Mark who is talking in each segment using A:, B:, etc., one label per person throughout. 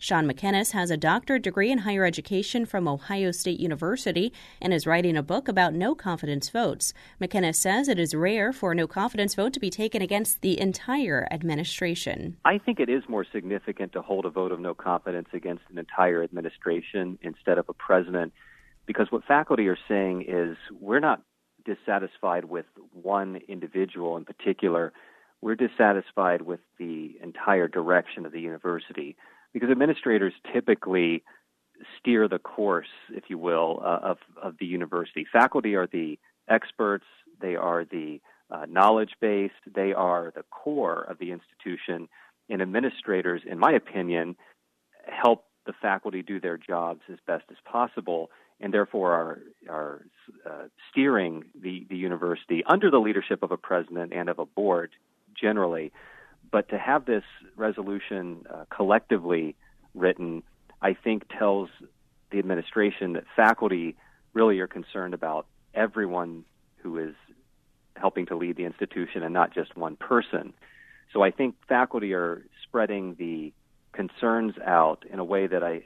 A: Sean McInnes has a doctorate degree in higher education from Ohio State University and is writing a book about no-confidence votes. McInnes says it is rare for a no-confidence vote to be taken against the entire administration.
B: I think it is more significant to hold a vote of no confidence against an entire administration instead of a president, because what faculty are saying is we're not dissatisfied with one individual in particular. We're dissatisfied with the entire direction of the university, because administrators typically steer the course, if you will, of the university. Faculty are the experts. They are the knowledge base. They are the core of the institution. And administrators, in my opinion, help the faculty do their jobs as best as possible, and therefore are steering the university under the leadership of a president and of a board generally. But to have this resolution collectively written, I think tells the administration that faculty really are concerned about everyone who is helping to lead the institution and not just one person. So I think faculty are spreading the concerns out in a way that I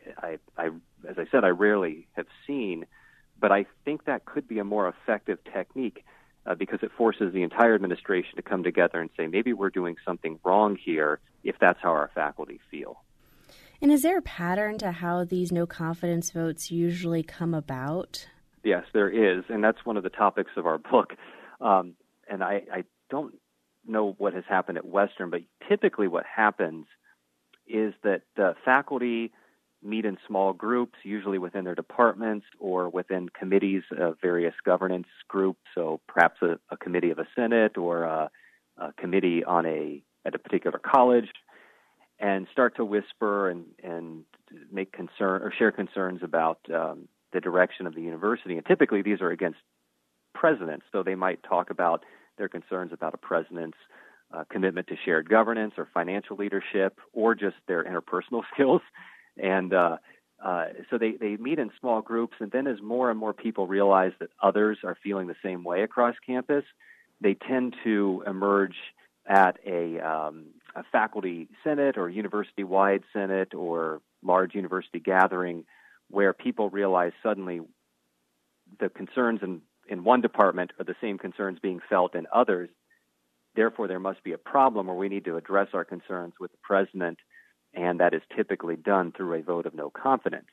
B: as I said, I rarely have seen, but I think that could be a more effective technique because it forces the entire administration to come together and say, maybe we're doing something wrong here if that's how our faculty feel.
A: And is there a pattern to how these no-confidence votes usually come about?
B: Yes, there is, and that's one of the topics of our book. And I don't know what has happened at Western, but typically what happens is that faculty meet in small groups, usually within their departments or within committees of various governance groups, so perhaps a committee of a senate or a committee at a particular college, and start to whisper and make concern or share concerns about the direction of the university. And typically these are against presidents, so they might talk about their concerns about a president's commitment to shared governance or financial leadership or just their interpersonal skills. And so they meet in small groups, and then as more and more people realize that others are feeling the same way across campus, they tend to emerge at a faculty senate or university-wide senate or large university gathering where people realize suddenly the concerns in one department are the same concerns being felt in others. Therefore, there must be a problem where we need to address our concerns with the president, and that is typically done through a vote of no confidence.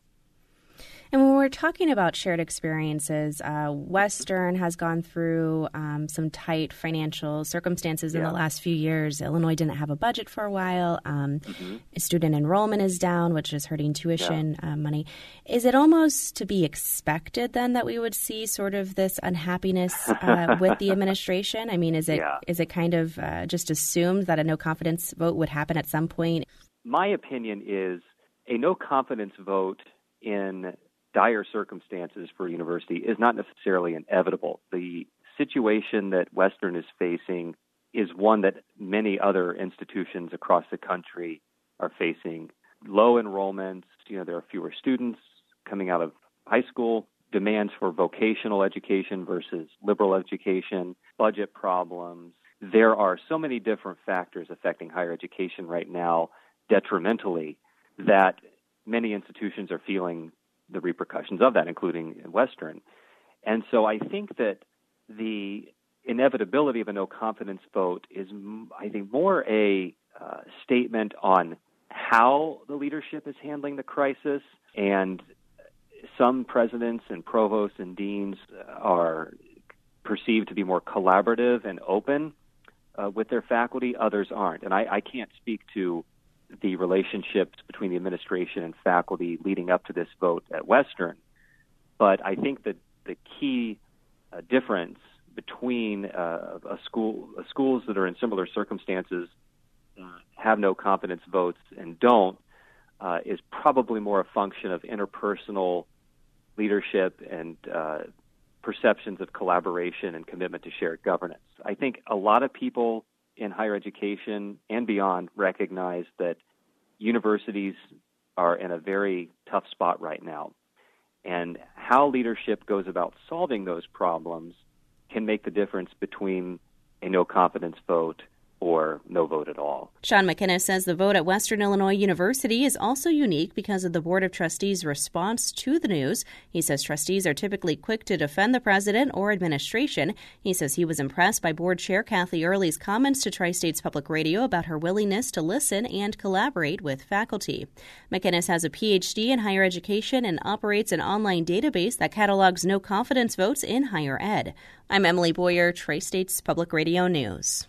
A: And when we're talking about shared experiences, Western has gone through some tight financial circumstances in the last few years. Illinois didn't have a budget for a while. Student enrollment is down, which is hurting tuition money. Is it almost to be expected then that we would see sort of this unhappiness with the administration? I mean, is it kind of just assumed that a no confidence vote would happen at some point?
B: My opinion is a no confidence vote in dire circumstances for a university is not necessarily inevitable. The situation that Western is facing is one that many other institutions across the country are facing. Low enrollments, there are fewer students coming out of high school, demands for vocational education versus liberal education, budget problems. There are so many different factors affecting higher education right now detrimentally that many institutions are feeling the repercussions of that, including Western. And so I think that the inevitability of a no-confidence vote is, I think, more a statement on how the leadership is handling the crisis. And some presidents and provosts and deans are perceived to be more collaborative and open with their faculty. Others aren't. And I can't speak to the relationships between the administration and faculty leading up to this vote at Western. But I think that the key difference between schools that are in similar circumstances have no confidence votes and don't is probably more a function of interpersonal leadership and perceptions of collaboration and commitment to shared governance. I think a lot of people in higher education and beyond recognize that universities are in a very tough spot right now. And how leadership goes about solving those problems can make the difference between a no-confidence vote or no vote at all.
A: Sean McInnes says the vote at Western Illinois University is also unique because of the Board of Trustees' response to the news. He says trustees are typically quick to defend the president or administration. He says he was impressed by Board Chair Kathy Early's comments to Tri-States Public Radio about her willingness to listen and collaborate with faculty. McInnes has a Ph.D. in higher education and operates an online database that catalogs no-confidence votes in higher ed. I'm Emily Boyer, Tri-States Public Radio News.